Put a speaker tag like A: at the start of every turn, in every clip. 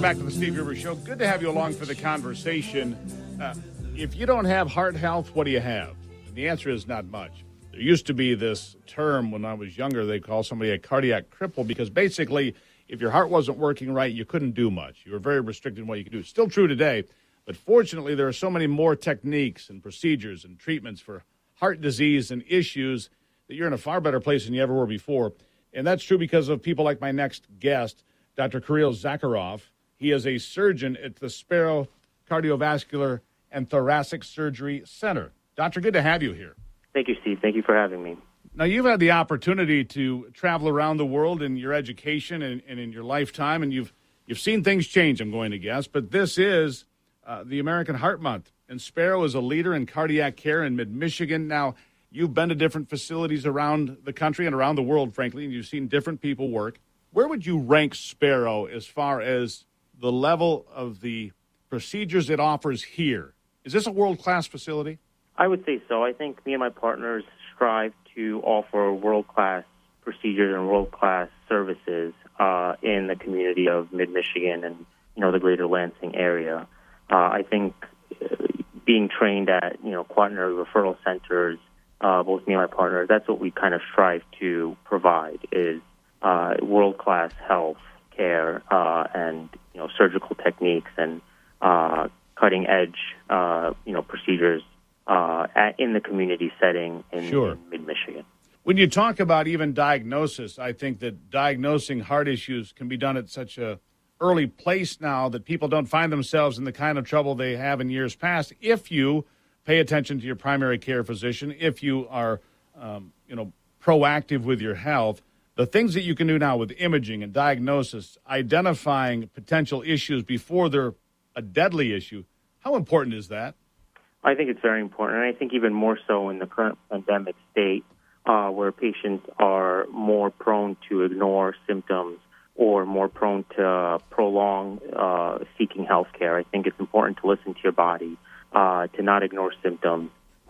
A: back to the Steve Rivers Show. Good to have you along for the conversation. If you don't have heart health, what do you have? And the answer is not much. There used to be this term when I was younger, they call somebody a cardiac cripple because basically if your heart wasn't working right, you couldn't do much. You were very restricted in what you could do. Still true today, but fortunately there are so many more techniques and procedures and treatments for heart disease and issues that you're in a far better place than you ever were before. And that's true because of people like my next guest, Dr. Kirill Zakharov. He is a surgeon at the Sparrow Cardiovascular and Thoracic Surgery Center. Doctor, good to have you here.
B: Thank you, Steve. Thank you for having me.
A: Now, you've had the opportunity to travel around the world in your education and in your lifetime, and you've seen things change, I'm going to guess. But this is the American Heart Month, and Sparrow is a leader in cardiac care in mid-Michigan. Now, you've been to different facilities around the country and around the world, frankly, and you've seen different people work. Where would you rank Sparrow as far as the level of the procedures it offers here? Is this a world-class facility?
B: I would say so. I think me and my partners strive to offer world-class procedures and world-class services in the community of mid-Michigan and, the greater Lansing area. I think being trained at, quaternary referral centers, both me and my partners, that's what we kind of strive to provide is world-class health care and, surgical techniques and cutting-edge, procedures in the community setting in mid-Michigan.
A: When you talk about even diagnosis, I think that diagnosing heart issues can be done at such a early place now that people don't find themselves in the kind of trouble they have in years past if you pay attention to your primary care physician, if you are, proactive with your health. The things that you can do now with imaging and diagnosis, identifying potential issues before they're a deadly issue, how important is that?
B: I think it's very important, and I think even more so in the current pandemic state where patients are more prone to ignore symptoms or more prone to prolong seeking health care. I think it's important to listen to your body, to not ignore symptoms,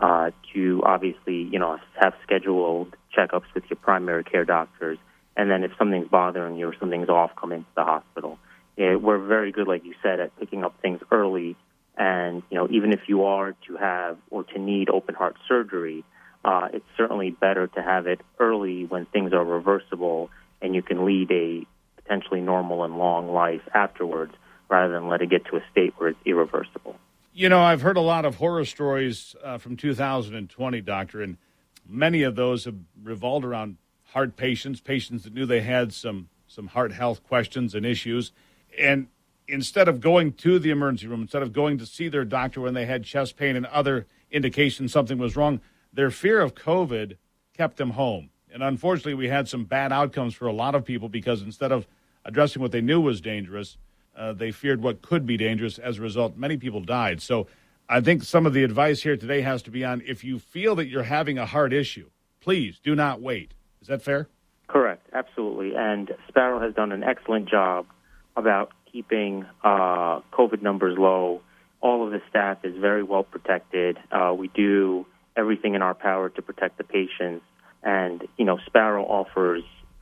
B: to obviously, have scheduled checkups with your primary care doctors, and then if something's bothering you or something's off, come into the hospital. We're very good, like you said, at picking up things early, and, even if you are to have or to need open heart surgery, it's certainly better to have it early when things are reversible and you can lead a potentially normal and long life afterwards rather than let it get to a state where it's irreversible.
A: I've heard a lot of horror stories from 2020, Doctor, and many of those have revolved around heart patients that knew they had some heart health questions and issues. And instead of going to the emergency room, instead of going to see their doctor when they had chest pain and other indications something was wrong, their fear of COVID kept them home. And unfortunately, we had some bad outcomes for a lot of people because instead of addressing what they knew was dangerous, they feared what could be dangerous. As a result, many people died. So I think some of the advice here today has to be on if you feel that you're having a heart issue, please do not wait. Is that fair?
B: Correct, absolutely. And Sparrow has done an excellent job about keeping COVID numbers low. All of the staff is very well protected. We do everything in our power to protect the patients. And, Sparrow offers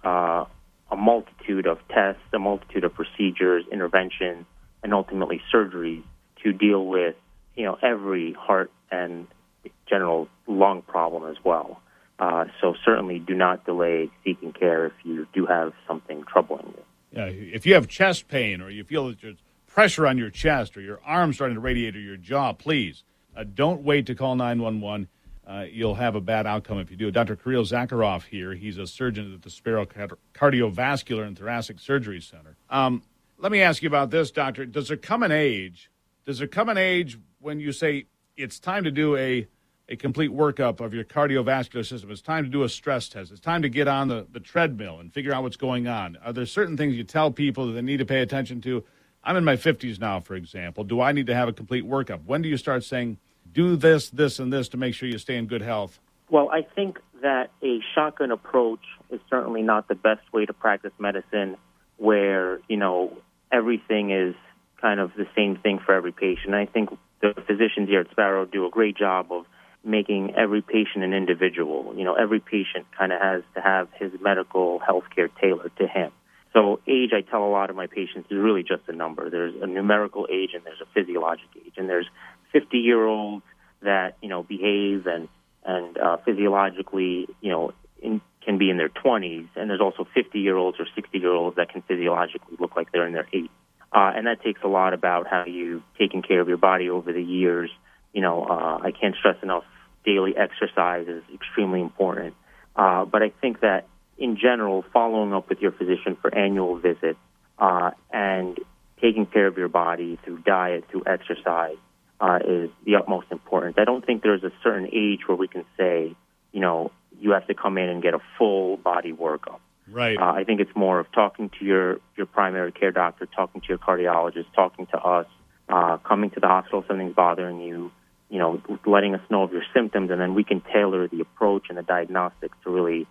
B: a multitude of tests, a multitude of procedures, interventions, and ultimately surgeries to deal with, every heart and general lung problem as well. So certainly do not delay seeking care if you do have something troubling you.
A: Yeah, if you have chest pain or you feel that there's pressure on your chest or your arm starting to radiate or your jaw, please don't wait to call 911. You'll have a bad outcome if you do. Dr. Kirill Zakharov here. He's a surgeon at the Sparrow Cardiovascular and Thoracic Surgery Center. Let me ask you about this, Doctor. Does there come an age when you say it's time to do a complete workup of your cardiovascular system? It's time to do a stress test. It's time to get on the treadmill and figure out what's going on. Are there certain things you tell people that they need to pay attention to? I'm in my 50s now, for example. Do I need to have a complete workup? When do you start saying, do this, this, and this to make sure you stay in good health?
B: Well, I think that a shotgun approach is certainly not the best way to practice medicine where, everything is kind of the same thing for every patient. I think the physicians here at Sparrow do a great job of making every patient an individual. Every patient kind of has to have his medical health care tailored to him. So age, I tell a lot of my patients, is really just a number. There's a numerical age and there's a physiologic age. And there's 50-year-olds that, behave and physiologically, can be in their 20s. And there's also 50-year-olds or 60-year-olds that can physiologically look like they're in their 80s. And that takes a lot about how you've taken care of your body over the years. I can't stress enough, daily exercise is extremely important. But I think that in general, following up with your physician for annual visits and taking care of your body through diet, through exercise, is the utmost importance. I don't think there's a certain age where we can say, you have to come in and get a full body workup.
A: Right.
B: I think it's more of talking to your primary care doctor, talking to your cardiologist, talking to us, coming to the hospital if something's bothering you, letting us know of your symptoms, and then we can tailor the approach and the diagnostics to really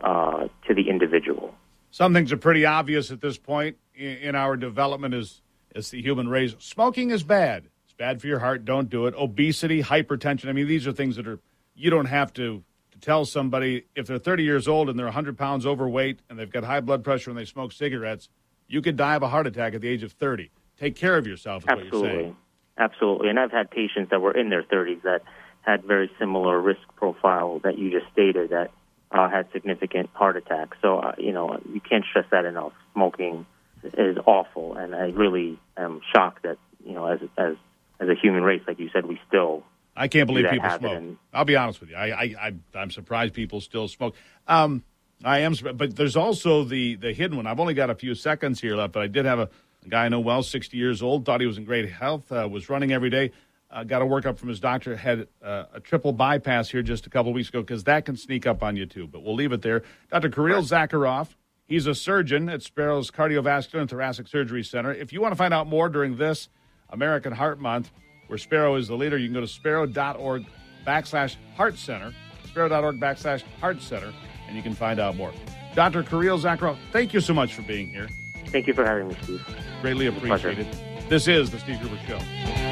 B: to the individual.
A: Some things are pretty obvious at this point in our development as the human race. Smoking is bad. It's bad for your heart. Don't do it. Obesity, hypertension. I mean, these are things that you don't have to tell somebody if they're 30 years old and they're 100 pounds overweight and they've got high blood pressure and they smoke cigarettes, you could die of a heart attack at the age of 30. Take care of yourself is what you're saying.
B: Absolutely. And I've had patients that were in their 30s that had very similar risk profile that you just stated that had significant heart attacks. So, you can't stress that enough. Smoking is awful, and I really am shocked that, as a human race, like you said, we still
A: I can't believe people smoke. I'll be honest with you. I'm surprised people still smoke. I am, but there's also the hidden one. I've only got a few seconds here left, but I did have a guy I know well, 60 years old, thought he was in great health, was running every day, got a workup from his doctor, had a triple bypass here just a couple of weeks ago because that can sneak up on you too. But we'll leave it there. Dr. Kirill Zakharov, he's a surgeon at Sparrow's Cardiovascular and Thoracic Surgery Center. If you want to find out more during this American Heart Month, where Sparrow is the leader, you can go to sparrow.org/Heart Center, sparrow.org/Heart Center, and you can find out more. Dr. Kirill Zakharov, thank you so much for being here.
B: Thank you for having me, Steve.
A: Greatly appreciated. This is The Steve Gruber Show.